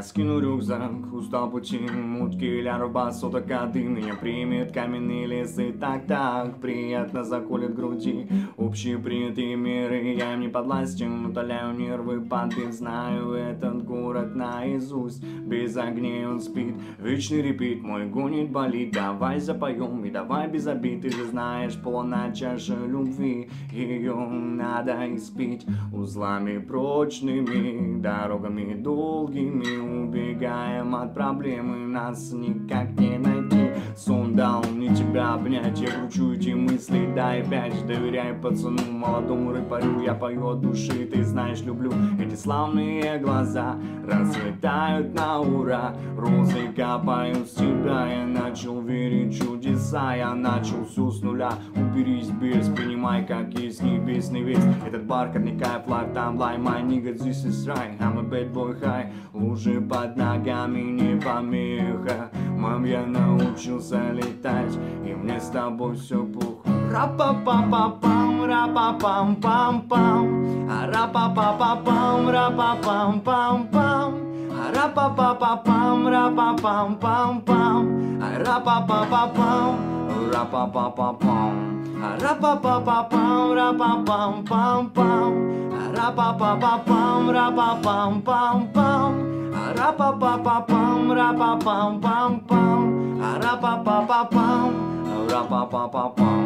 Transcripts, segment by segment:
скину рюкзак, устал пути, мутки ля басота коты. Меня примет каменные лесы, так-так, приятно заколет груди. Общие принятые меры, я им не подвластен, утоляю нервы, подбит. Знаю этот город наизусть, без огней он спит. Вечный репит, мой гонит болит. Давай запоем и давай без обид. Ты же знаешь, полна чаша любви, ее надо испить. Узлами прочными, дорогами долгими, убегаем от проблемы, нас никак не найти. Сон дал мне тебя обнять, я кручу эти мысли, да и опять доверяй пацану, молодому рэпарю. Я пою от души, ты знаешь, люблю эти славные глаза, расцветают на ура, розы капают с тебя. Я начал верить в чудеса, я начал все с нуля. Уберись без, принимай как есть небесный весть. Этот бархатный кайф, lifetime lie, my nigga, this is right. I'm a bad boy high, лужи под ногами не помеха. Мам, я научился летать, и мне с тобой все плохо. Ра-па-па-па-пам, ра-па-пам-пам-пам, ра-па-па-па-пам, ра-па-пам-пам-пам, ра-па-па-па-пам, ра-па-пам-пам-пам, ра-па-па-па-пам, ра-па-па-па-пам, ра-па-па-па-пам, ра-па-пам-пам-пам, ра-па-па-па-пам, ра-па-пам-пам-пам, ра-па-па-па-пам, ра-па-пам-пам-пам, ра-па-па-па-пам, ра-па-па-па-пам.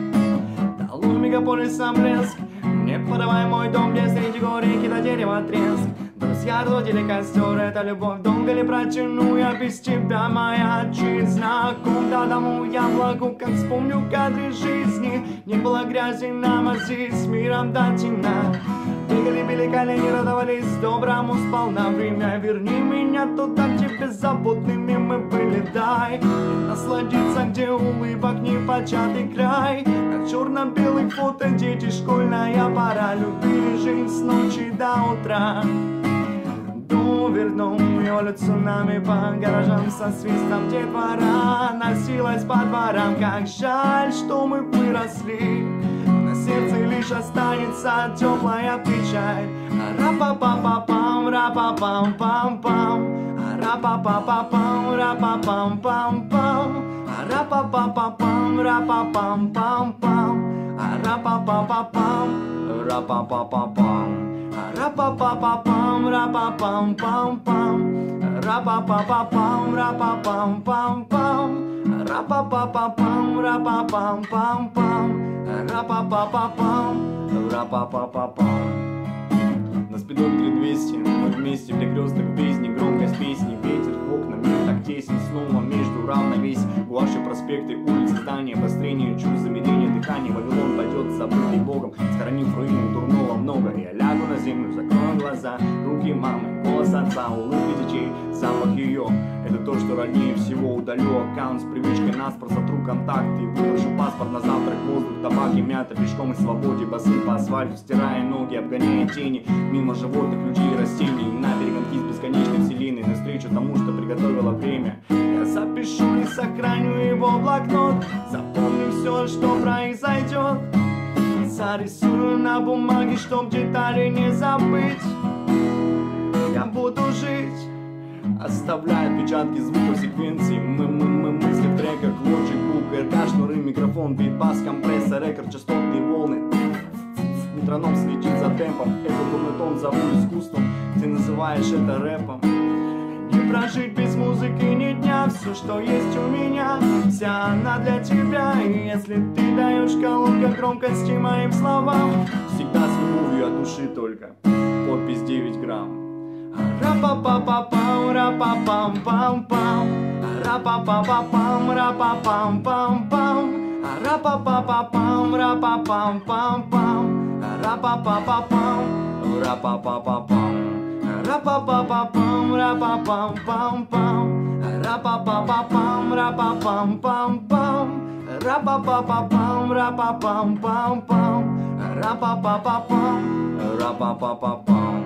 Долой мегаполиса блеск, не подавай мой дом, где среди гор реки до дерева треск. Друзья разводили костер, это любовь, долго ли протяну я без тебя, моя жизнь. Знаком до дому яблоку, как вспомню кадры жизни. Не было грязи на мази, с миром до темна. Бегали, били колени, радовались доброму сполна. Время верни меня туда, где беззаботными мы были. Дай насладиться, где улыбок непочатый край. На черно-белых фото дети, школьная пора. Любили жизнь с ночи до утра. Вернул ее цунами по гаражам со свистом детвора носилась по дворам. Как жаль, что мы выросли, на сердце лишь останется теплая печаль. Ра-па-па-па-пам, ра-па-пам-пам-пам, ра-па-па-па-пам, ра-па-пам-пам-пам, ра-па-па-па-пам, ра-па-пам-пам-пам, ра-па-па-па-пам, ра-па-па-па-пам. Ра-па-па-па-пам, ра-па-пам-пам-пам, ра-па-па-па-пам, ра-па-пам-пам-пам, ра-па-па-па-пам, ра-па-пам-пам-пам, ра-па-па-па-пам, ра-па-па-па-пам. На спидометре 200, мы вместе в перекресток в бездне, громкость песни, ветер в окна, мир так тесен, снова между равновесий. Гуаши, проспекты, улицы, здания, обострение, чувств, замедление дыхания. Вавилон пойдет забытый Богом, сохранив руины дурного много. Я лягу на землю, закрою глаза, руки мамы, голос отца, улыбки детей, запах ее. Это то, что роднее всего. Удалю аккаунт с привычкой наспор, сотру контакты, выброшу паспорт на завтрак, воздух, табак и мята. Пешком и свободе, босым по асфальту, стирая ноги, обгоняя тени. Мимо животных, людей и растений, на перегонки с бесконечной вселенной, навстречу тому, что приготовило время. Я запишу и сохраню его в блокнот, запомню все, что произойдет. Зарисую на бумаге, чтоб детали не забыть. Я буду жить, оставляя отпечатки звуков секвенции. Мы мысли в треках, лоджик, бук, РК, шнуры, микрофон, битбас, компрессор, рекорд, частотные волны. Метроном следит за темпом, этот дурной тон зову искусством. Ты называешь это рэпом. Не прожить без музыки ни дня, все, что есть у меня, вся она для тебя. И если ты даешь колонка громкости моим словам, всегда с любовью от души только, подпись 9 грамм. Ра-па-па-па-пам, ра-па-пам-пам-пам, ра-па-па-па-пам, ра-па-пам-пам-пам, ра-па-па-па-пам, ра-па-пам-пам-пам, ра-па-па-па-пам, ра-па-па-па-пам, ра-па-па-па-пам, ра-па-пам-пам-пам, ра-па-па-па-пам, ра-па-пам-пам-пам, ра-па-па-па-пам, ра-па-пам-пам-пам, ра-па-па-па-пам, ра-па-па-па-пам.